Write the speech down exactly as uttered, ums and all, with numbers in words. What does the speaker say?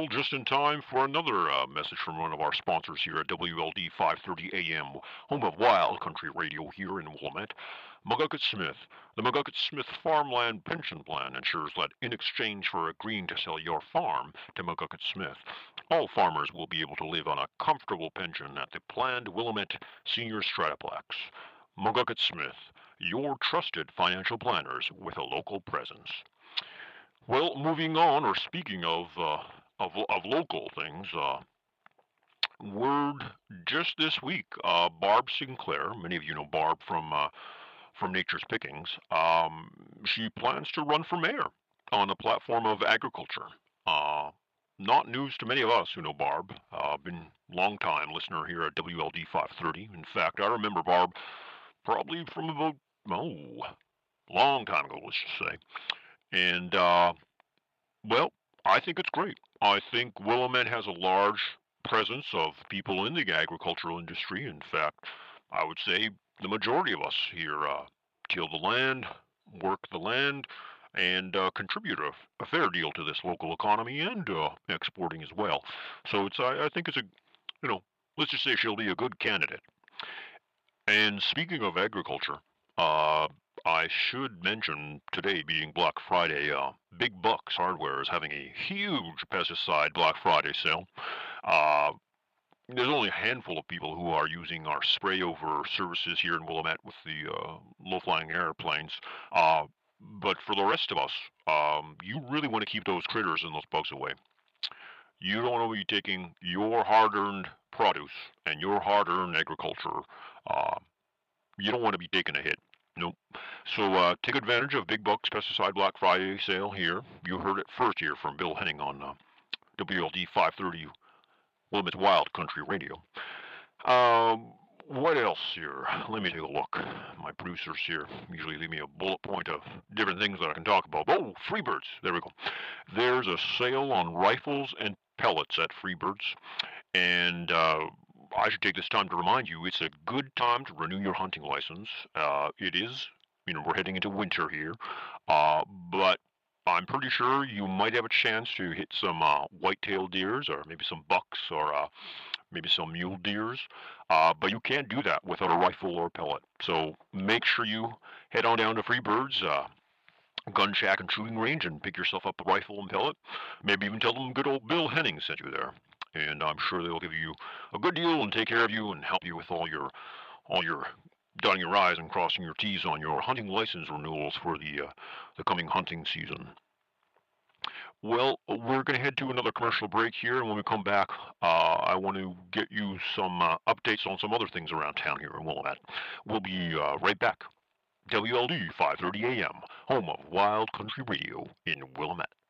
Well, just in time for another uh, message from one of our sponsors here at W L D five thirty A M, home of Wild Country Radio here in Willamette. McGucket Smith. The McGucket Smith Farmland Pension Plan ensures that in exchange for agreeing to sell your farm to McGucket Smith, all farmers will be able to live on a comfortable pension at the planned Willamette Senior Strataplex. McGucket Smith, your trusted financial planners with a local presence. Well, moving on, or speaking of uh, of, of local things, uh, word just this week, uh, Barb Sinclair. Many of you know Barb from uh, from Nature's Pickings. Um, she plans to run for mayor on the platform of agriculture. Uh, not news to many of us who know Barb. Uh, been long time listener here at W L D five thirty. In fact, I remember Barb probably from about oh, long time ago, let's just say. And uh, Well, I think it's great. I think Willamette has a large presence of people in the agricultural industry. In fact, I would say the majority of us here uh, till the land, work the land, and uh, contribute a, a fair deal to this local economy and uh, exporting as well. So it's I, I think it's a you know let's just say she'll be a good candidate. And speaking of agriculture, uh, I should mention today being Black Friday, uh, Big Bucks Hardware is having a huge pesticide Black Friday sale. Uh, there's only a handful of people who are using our spray over services here in Willamette with the uh, low flying airplanes. Uh, but for the rest of us, um, you really want to keep those critters and those bugs away. You don't want to be taking your hard earned produce and your hard earned agriculture. Uh, you don't want to be taking a hit. Nope. So uh, take advantage of Big Bucks Pesticide Black Friday sale here. You heard it first here from Bill Henning on uh, W L D five thirty Willamette Wild Country Radio. Um, what else here? Let me take a look. My producers here usually leave me a bullet point of different things that I can talk about. Oh, Freebirds. There we go. There's a sale on rifles and pellets at Freebirds. And uh, I should take this time to remind you it's a good time to renew your hunting license. Uh, it is, you know, we're heading into winter here, uh, but I'm pretty sure you might have a chance to hit some uh, white-tailed deers or maybe some bucks or uh, maybe some mule deers. Uh, but you can't do that without a rifle or a pellet. So make sure you head on down to Freebirds. Uh, Gun Shack and Shooting Range and pick yourself up a rifle and pellet. Maybe even tell them good old Bill Henning sent you there. And I'm sure they'll give you a good deal and take care of you and help you with all your all your dotting your I's and crossing your T's on your hunting license renewals for the uh, the coming hunting season. Well, we're going to head to another commercial break here, and when we come back, uh, I want to get you some uh, updates on some other things around town here in Willamette. We'll be uh, right back. W L D five thirty A M, home of Wild Country Radio in Willamette.